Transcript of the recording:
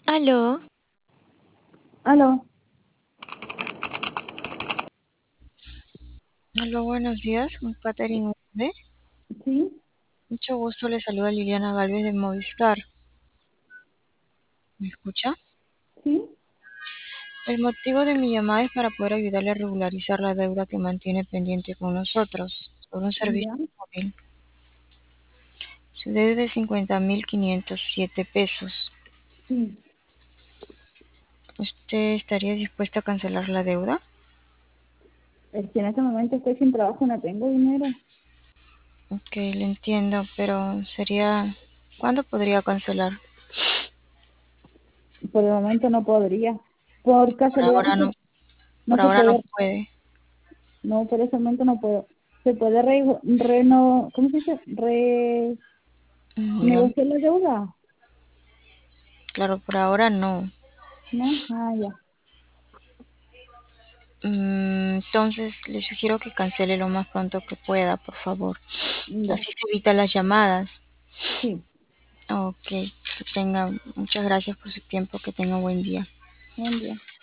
Aló, Aló, aló, buenos días, con Catherine Uribe. sí, Mucho gusto, le saluda Liliana Galvez de Movistar. ¿Me escucha? sí, El motivo de mi llamada es para poder ayudarle a regularizar la deuda que mantiene pendiente con nosotros sobre un servicio ya, móvil. Su deuda es 50.507 pesos. sí. ¿Usted estaría dispuesta a cancelar la deuda? Es que en este momento estoy sin trabajo, no tengo dinero. Ok, le entiendo, pero sería... ¿Cuándo podría cancelar? Por el momento no podría. Por Por casualidad ahora no, no por se ahora no puede, puede. no, por ese momento no puedo. Se puede ¿cómo se dice? Digamos, Renegociar la deuda, claro, por ahora no. ¿no? Ah, ya, Entonces, le sugiero que cancele lo más pronto que pueda, por favor. ya, Así se evita las llamadas. sí, Ok, que tenga, muchas gracias por su tiempo, que tenga buen día. buen día.